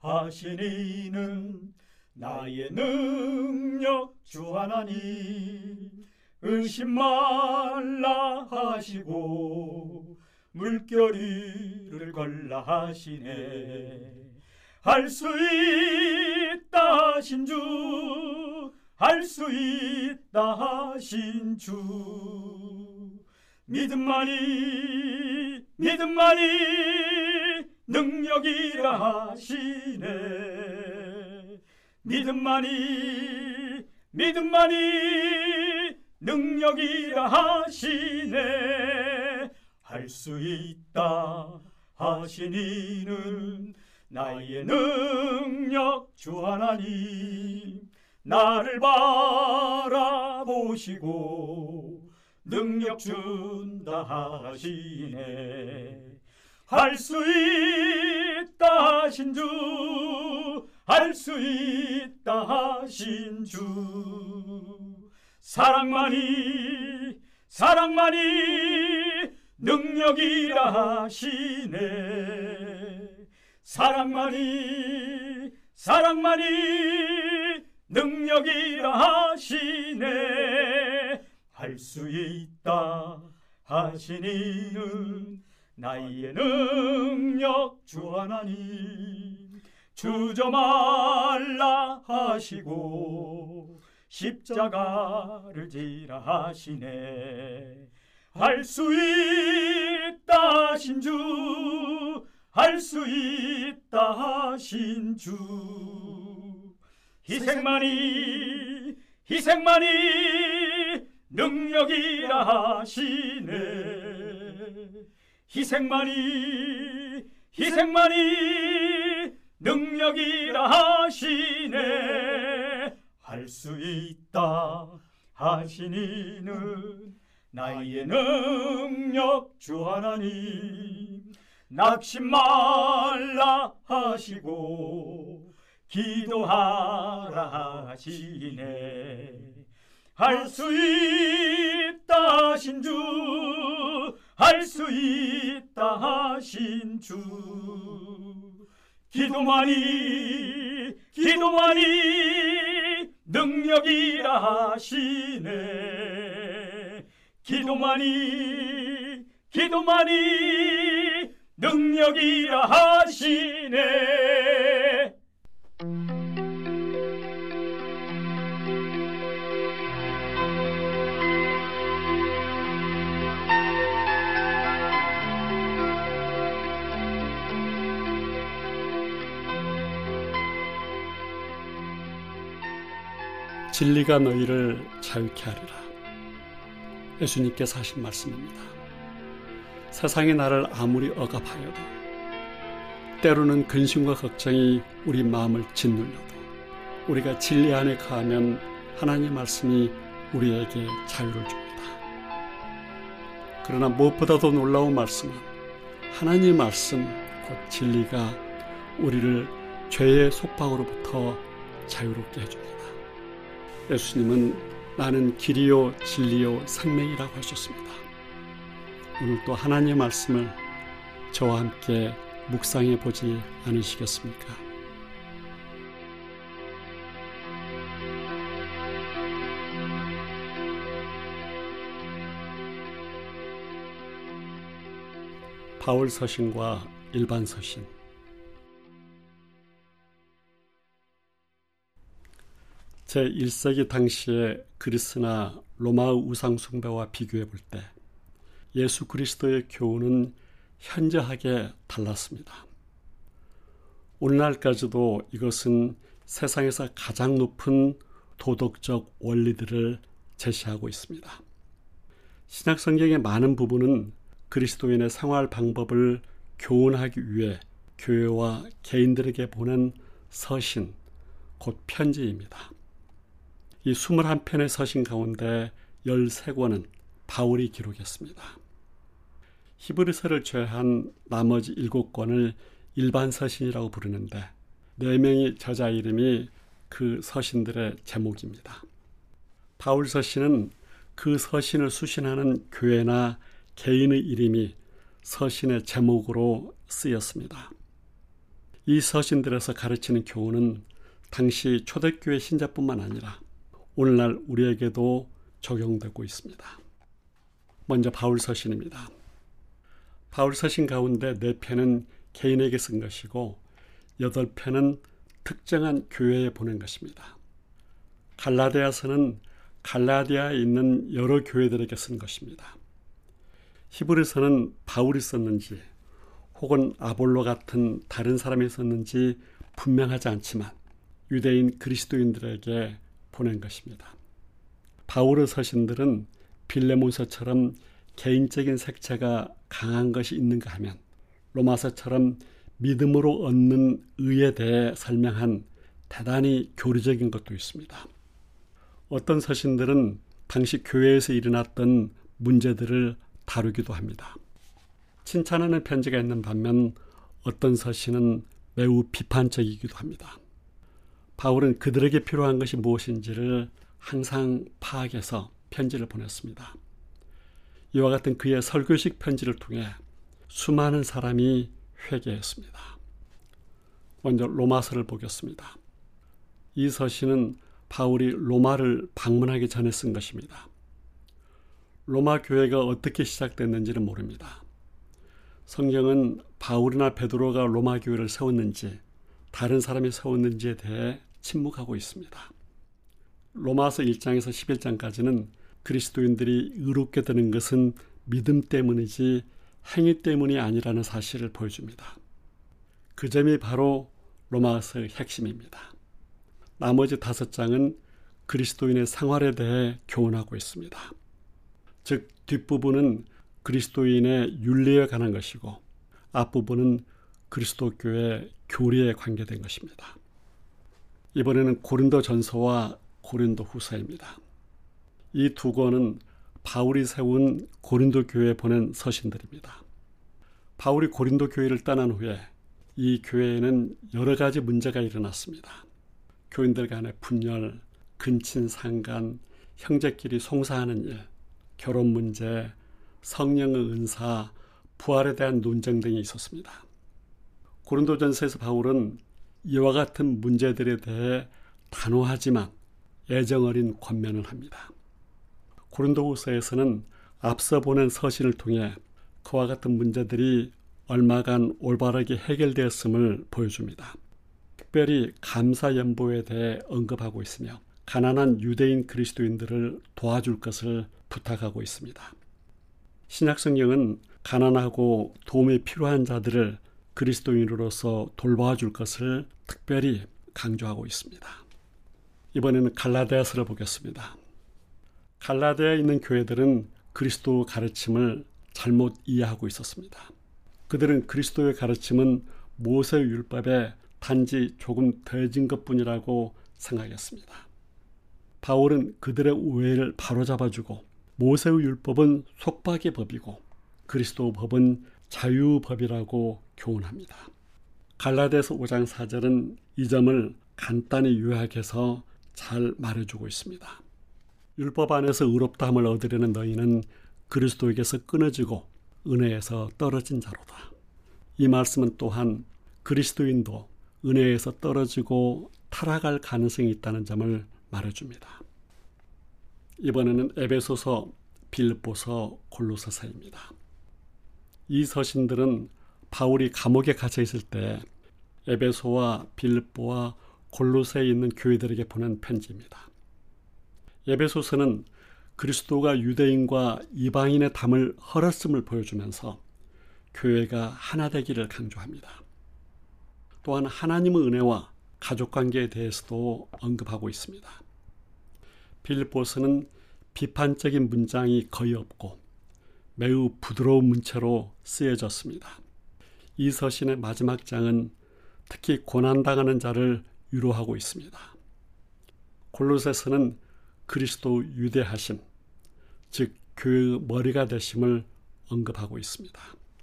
F: 하시니는 나의 능력 주 하나님 의심 말라 하시고 물결이를 걸라 하시네. 할 수 있다 하신 주, 할 수 있다 하신 주, 믿음만이 믿음만이 능력이라 하시네. 믿음만이 믿음만이 능력이라 하시네. 할 수 있다 하시니는 나의 능력 주 하나님 나를 바라보시고 능력 준다 하시네. 할 수 있다 하신 주, 할 수 있다 하신 주, 사랑만이 사랑만이 능력이라 하시네. 사랑만이 사랑만이 능력이라 하시네. 할 수 있다 하시니는 나의 능력 주 하나님 주저 말라 하시고 십자가를 지라 하시네. 할 수 있다 하신 주, 할 수 있다 하신 주. 희생만이 희생만이 능력이라 하시네. 희생만이 희생만이 능력이라 하시네. 할 수 있다 하신 이는 나의 능력 주 하나님. 낙심 말라 하시고 기도하라 하시네. 할 수 있다 하신 주, 할 수 있다 하신 주. 기도만이 기도만이 능력이라 하시네. 기도만이 기도만이 능력이라 하시네.
B: 진리가 너희를 자유케 하리라. 예수님께서 하신 말씀입니다. 세상이 나를 아무리 억압하여도, 때로는 근심과 걱정이 우리 마음을 짓눌러도, 우리가 진리 안에 거하면 하나님 말씀이 우리에게 자유를 줍니다. 그러나 무엇보다도 놀라운 말씀은 하나님의 말씀, 곧 진리가 우리를 죄의 속박으로부터 자유롭게 해줍니다. 예수님은 나는 길이요 진리요 생명이라고 하셨습니다. 오늘 또 하나님의 말씀을 저와 함께 묵상해 보지 않으시겠습니까? 바울 서신과 일반 서신. 제일 세기 당시의 그리스나 로마의 우상 숭배와 비교해 볼 때 예수 그리스도의 교훈은 현저하게 달랐습니다. 오늘날까지도 이것은 세상에서 가장 높은 도덕적 원리들을 제시하고 있습니다. 신약 성경의 많은 부분은 그리스도인의 생활 방법을 교훈하기 위해 교회와 개인들에게 보낸 서신, 곧 편지입니다. 이 이십일 편의 서신 가운데 십삼 권은 바울이 기록했습니다. 히브리서를 제외한 나머지 일곱 권을 일반 서신이라고 부르는데 네 명의 저자 이름이 그 서신들의 제목입니다. 바울 서신은 그 서신을 수신하는 교회나 개인의 이름이 서신의 제목으로 쓰였습니다. 이 서신들에서 가르치는 교훈은 당시 초대교회 신자뿐만 아니라 오늘날 우리에게도 적용되고 있습니다. 먼저 바울 서신입니다. 바울 서신 가운데 네 편은 개인에게 쓴 것이고 여덟 편은 특정한 교회에 보낸 것입니다. 갈라디아서는 갈라디아에 있는 여러 교회들에게 쓴 것입니다. 히브리서는 바울이 썼는지 혹은 아볼로 같은 다른 사람이 썼는지 분명하지 않지만 유대인 그리스도인들에게 보낸 것입니다. 바울의 서신들은 빌레몬서처럼 개인적인 색채가 강한 것이 있는가 하면 로마서처럼 믿음으로 얻는 의에 대해 설명한 대단히 교리적인 것도 있습니다. 어떤 서신들은 당시 교회에서 일어났던 문제들을 다루기도 합니다. 칭찬하는 편지가 있는 반면 어떤 서신은 매우 비판적이기도 합니다. 바울은 그들에게 필요한 것이 무엇인지를 항상 파악해서 편지를 보냈습니다. 이와 같은 그의 설교식 편지를 통해 수많은 사람이 회개했습니다. 먼저 로마서를 보겠습니다. 이 서신은 바울이 로마를 방문하기 전에 쓴 것입니다. 로마 교회가 어떻게 시작됐는지는 모릅니다. 성경은 바울이나 베드로가 로마 교회를 세웠는지 다른 사람이 세웠는지에 대해 침묵하고 있습니다. 로마서 일 장에서 십일 장까지는 그리스도인들이 의롭게 되는 것은 믿음 때문이지 행위 때문이 아니라는 사실을 보여줍니다. 그 점이 바로 로마서의 핵심입니다. 나머지 다섯 장은 그리스도인의 생활에 대해 교훈하고 있습니다. 즉 뒷부분은 그리스도인의 윤리에 관한 것이고 앞부분은 그리스도 교회 교리에 관계된 것입니다. 이번에는 고린도전서와 고린도후서입니다. 이 두 권은 바울이 세운 고린도 교회에 보낸 서신들입니다. 바울이 고린도 교회를 떠난 후에 이 교회에는 여러 가지 문제가 일어났습니다. 교인들 간의 분열, 근친상간, 형제끼리 송사하는 일, 결혼 문제, 성령의 은사, 부활에 대한 논쟁 등이 있었습니다. 고린도전서에서 바울은 이와 같은 문제들에 대해 단호하지만 애정어린 권면을 합니다. 고린도후서에서는 앞서 보낸 서신을 통해 그와 같은 문제들이 얼마간 올바르게 해결되었음을 보여줍니다. 특별히 감사연보에 대해 언급하고 있으며 가난한 유대인 그리스도인들을 도와줄 것을 부탁하고 있습니다. 신약성경은 가난하고 도움이 필요한 자들을 그리스도인으로서 돌봐줄 것을 특별히 강조하고 있습니다. 이번에는 갈라디아서를 보겠습니다. 갈라디아에 있는 교회들은 그리스도 가르침을 잘못 이해하고 있었습니다. 그들은 그리스도의 가르침은 모세 율법에 단지 조금 더해진 것뿐이라고 생각했습니다. 바울은 그들의 오해를 바로잡아주고 모세의 율법은 속박의 법이고 그리스도 법은 자유법이라고 교훈합니다. 갈라디아서 오 장 사 절은 이 점을 간단히 요약해서 잘 말해주고 있습니다. 율법 안에서 의롭다함을 얻으려는 너희는 그리스도에게서 끊어지고 은혜에서 떨어진 자로다. 이 말씀은 또한 그리스도인도 은혜에서 떨어지고 타락할 가능성이 있다는 점을 말해줍니다. 이번에는 에베소서, 빌립보서, 골로새서입니다. 이 서신들은 바울이 감옥에 갇혀 있을 때 에베소와 빌립보와 골로새에 있는 교회들에게 보낸 편지입니다. 에베소서는 그리스도가 유대인과 이방인의 담을 헐었음을 보여주면서 교회가 하나 되기를 강조합니다. 또한 하나님의 은혜와 가족관계에 대해서도 언급하고 있습니다. 빌립보서는 비판적인 문장이 거의 없고 매우 부드러운 문체로 쓰여졌습니다. 이 서신의 마지막 장은 특히 고난당하는 자를 위로하고 있습니다. 골로새서는 그리스도 유대하심, 즉 교회의 머리가 되심을 언급하고 있습니다.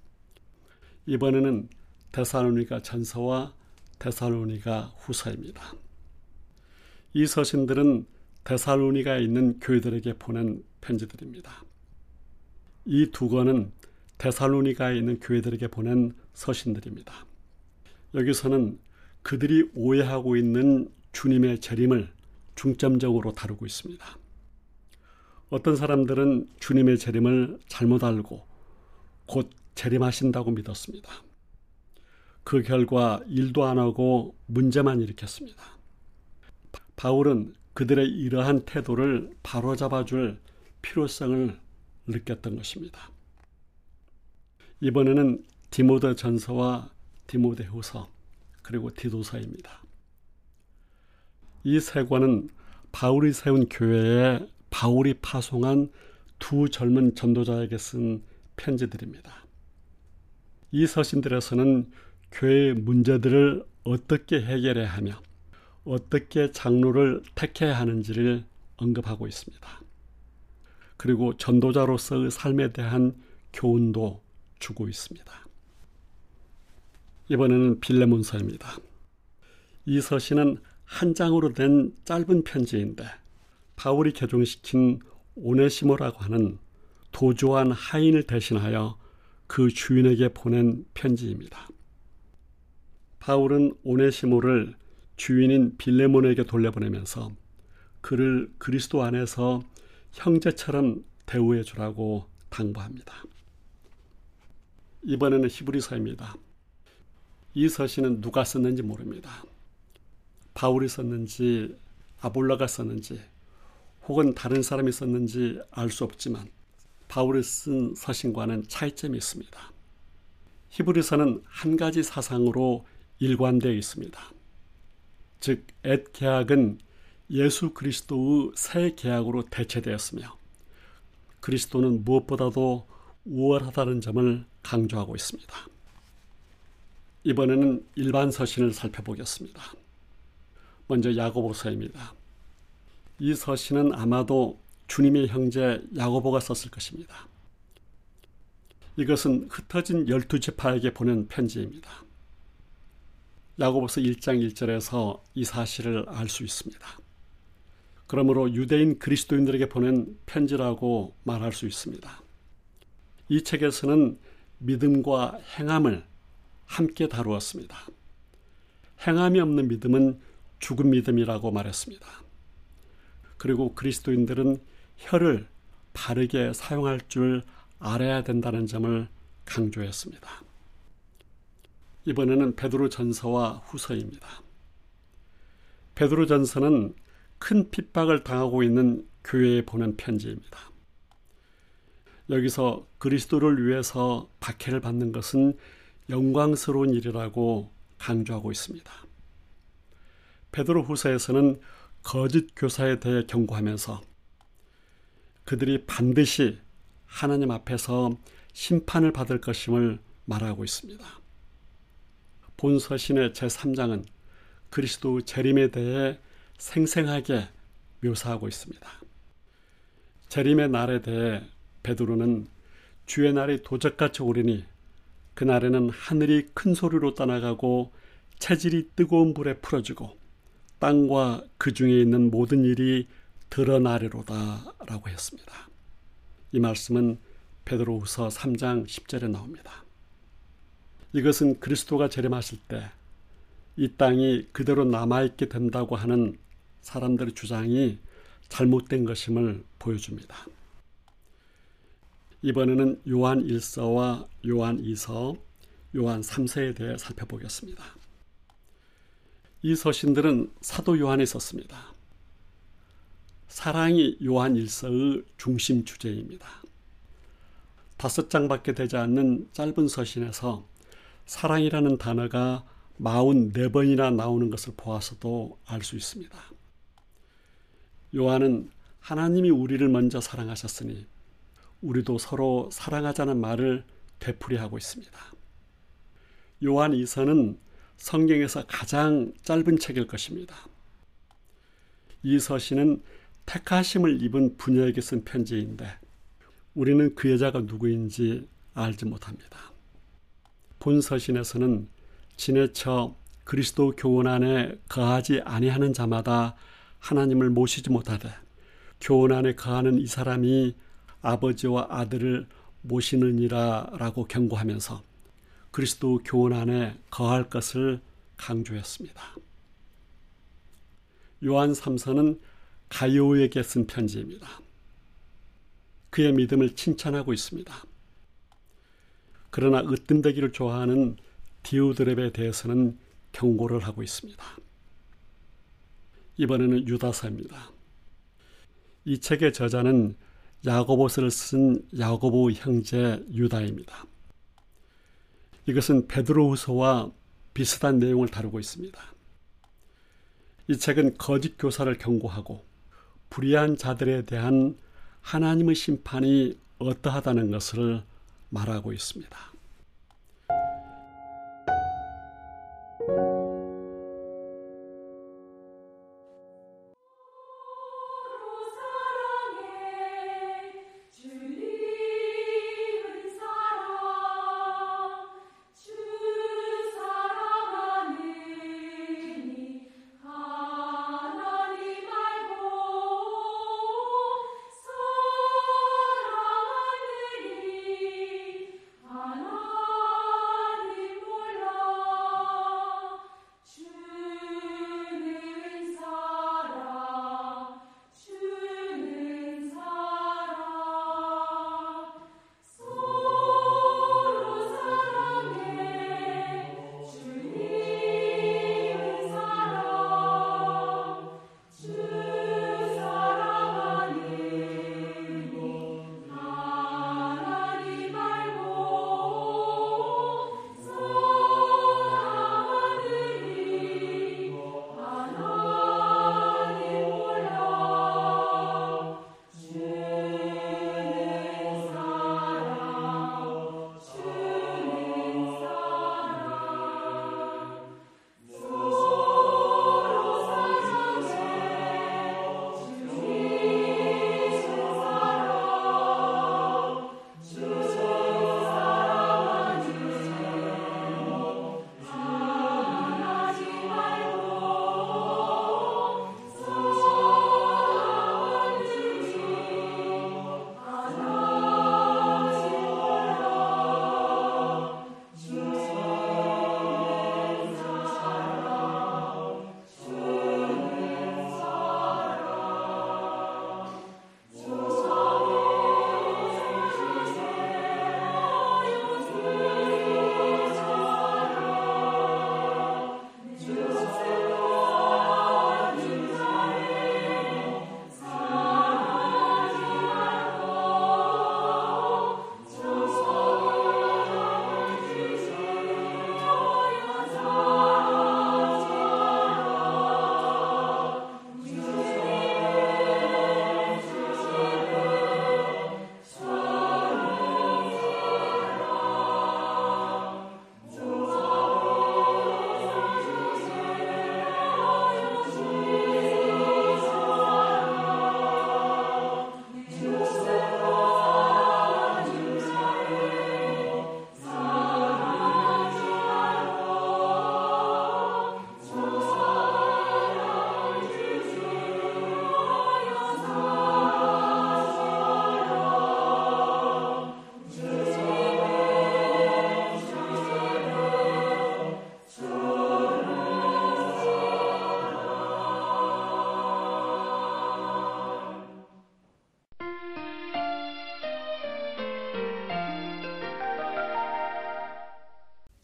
B: 이번에는 데살로니가 전서와 데살로니가 후서입니다. 이 서신들은 데살로니가에 있는 교회들에게 보낸 편지들입니다. 이 두 권은 데살로니가에 있는 교회들에게 보낸 서신들입니다. 여기서는 그들이 오해하고 있는 주님의 재림을 중점적으로 다루고 있습니다. 어떤 사람들은 주님의 재림을 잘못 알고 곧 재림하신다고 믿었습니다. 그 결과 일도 안 하고 문제만 일으켰습니다. 바울은 그들의 이러한 태도를 바로잡아줄 필요성을 느꼈던 것입니다. 이번에는 디모데 전서와 디모데 후서 그리고 디도서입니다. 이 세 권은 바울이 세운 교회에 바울이 파송한 두 젊은 전도자에게 쓴 편지들입니다. 이 서신들에서는 교회의 문제들을 어떻게 해결해야 하며 어떻게 장로를 택해야 하는지를 언급하고 있습니다. 그리고 전도자로서의 삶에 대한 교훈도 주고 있습니다. 이번에는 빌레몬서입니다. 이 서신은 한 장으로 된 짧은 편지인데 바울이 개종시킨 오네시모라고 하는 도주한 하인을 대신하여 그 주인에게 보낸 편지입니다. 바울은 오네시모를 주인인 빌레몬에게 돌려보내면서 그를 그리스도 안에서 형제처럼 대우해 주라고 당부합니다. 이번에는 히브리서입니다. 이 서신은 누가 썼는지 모릅니다. 바울이 썼는지 아볼라가 썼는지 혹은 다른 사람이 썼는지 알 수 없지만 바울이 쓴 서신과는 차이점이 있습니다. 히브리서는 한 가지 사상으로 일관되어 있습니다. 즉, 옛 계약은 예수 그리스도의 새 계약으로 대체되었으며 그리스도는 무엇보다도 우월하다는 점을 강조하고 있습니다. 이번에는 일반 서신을 살펴보겠습니다. 먼저 야고보서입니다. 이 서신은 아마도 주님의 형제 야고보가 썼을 것입니다. 이것은 흩어진 열두 지파에게 보낸 편지입니다. 야고보서 일 장 일 절에서 이 사실을 알 수 있습니다. 그러므로 유대인 그리스도인들에게 보낸 편지라고 말할 수 있습니다. 이 책에서는 믿음과 행함을 함께 다루었습니다. 행함이 없는 믿음은 죽은 믿음이라고 말했습니다. 그리고 그리스도인들은 혀를 바르게 사용할 줄 알아야 된다는 점을 강조했습니다. 이번에는 베드로 전서와 후서입니다. 베드로 전서는 큰 핍박을 당하고 있는 교회에 보낸 편지입니다. 여기서 그리스도를 위해서 박해를 받는 것은 영광스러운 일이라고 강조하고 있습니다. 베드로 후서에서는 거짓 교사에 대해 경고하면서 그들이 반드시 하나님 앞에서 심판을 받을 것임을 말하고 있습니다. 본 서신의 제삼 장은 그리스도의 재림에 대해 생생하게 묘사하고 있습니다. 재림의 날에 대해 베드로는 주의 날이 도적같이 오리니 그날에는 하늘이 큰 소리로 떠나가고 체질이 뜨거운 불에 풀어지고 땅과 그 중에 있는 모든 일이 드러나리로다 라고 했습니다. 이 말씀은 베드로후서 삼 장 십 절에 나옵니다. 이것은 그리스도가 재림하실 때 이 땅이 그대로 남아있게 된다고 하는 사람들의 주장이 잘못된 것임을 보여줍니다. 이번에는 요한 일 서와 요한 이 서, 요한 삼 서에 대해 살펴보겠습니다. 이 서신들은 사도 요한이 썼습니다. 사랑이 요한 일 서의 중심 주제입니다. 다섯 장밖에 되지 않는 짧은 서신에서 사랑이라는 단어가 사십사 번이나 나오는 것을 보아서도 알 수 있습니다. 요한은 하나님이 우리를 먼저 사랑하셨으니 우리도 서로 사랑하자는 말을 되풀이하고 있습니다. 요한 이 서는 성경에서 가장 짧은 책일 것입니다. 이 서신은 택하심을 입은 부녀에게 쓴 편지인데 우리는 그 여자가 누구인지 알지 못합니다. 본 서신에서는 지내쳐 그리스도 교훈 안에 거하지 아니하는 자마다 하나님을 모시지 못하되 교훈 안에 거하는 이 사람이 아버지와 아들을 모시느니라 라고 경고하면서 그리스도 교훈 안에 거할 것을 강조했습니다. 요한 삼 서는 가이오에게 쓴 편지입니다. 그의 믿음을 칭찬하고 있습니다. 그러나 으뜸되기를 좋아하는 디오드렙에 대해서는 경고를 하고 있습니다. 이번에는 유다서입니다. 이 책의 저자는 야고보서를 쓴 야고보 형제 유다입니다. 이것은 베드로후서와 비슷한 내용을 다루고 있습니다. 이 책은 거짓 교사를 경고하고 불의한 자들에 대한 하나님의 심판이 어떠하다는 것을 말하고 있습니다.
C: 하나님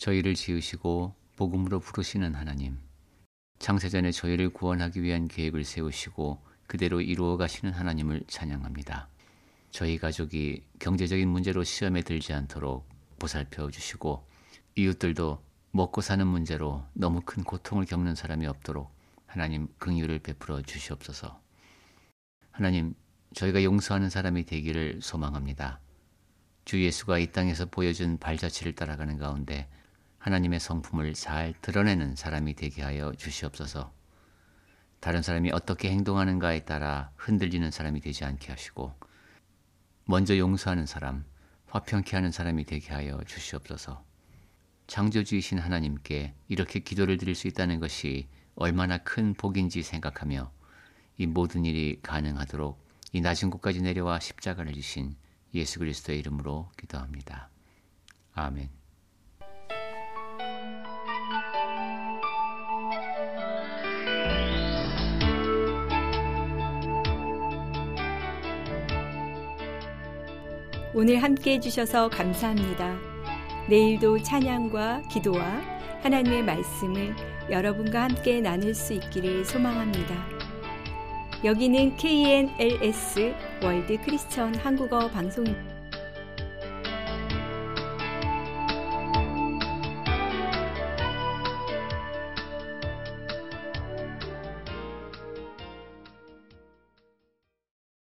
G: 저희를 지으시고 복음으로 부르시는 하나님, 창세전에 저희를 구원하기 위한 계획을 세우시고 그대로 이루어 가시는 하나님을 찬양합니다. 저희 가족이 경제적인 문제로 시험에 들지 않도록 보살펴 주시고, 이웃들도 먹고 사는 문제로 너무 큰 고통을 겪는 사람이 없도록 하나님 긍휼을 베풀어 주시옵소서. 하나님, 저희가 용서하는 사람이 되기를 소망합니다. 주 예수가 이 땅에서 보여준 발자취를 따라가는 가운데 하나님의 성품을 잘 드러내는 사람이 되게 하여 주시옵소서. 다른 사람이 어떻게 행동하는가에 따라 흔들리는 사람이 되지 않게 하시고, 먼저 용서하는 사람, 화평케 하는 사람이 되게 하여 주시옵소서. 창조주이신 하나님께 이렇게 기도를 드릴 수 있다는 것이 얼마나 큰 복인지 생각하며 이 모든 일이 가능하도록 이 낮은 곳까지 내려와 십자가를 지신 예수 그리스도의 이름으로 기도합니다. 아멘.
A: 오늘 함께 해주셔서 감사합니다. 내일도 찬양과 기도와 하나님의 말씀을 여러분과 함께 나눌 수 있기를 소망합니다. 여기는 케이엔엘에스 월드 크리스천 한국어 방송입니다.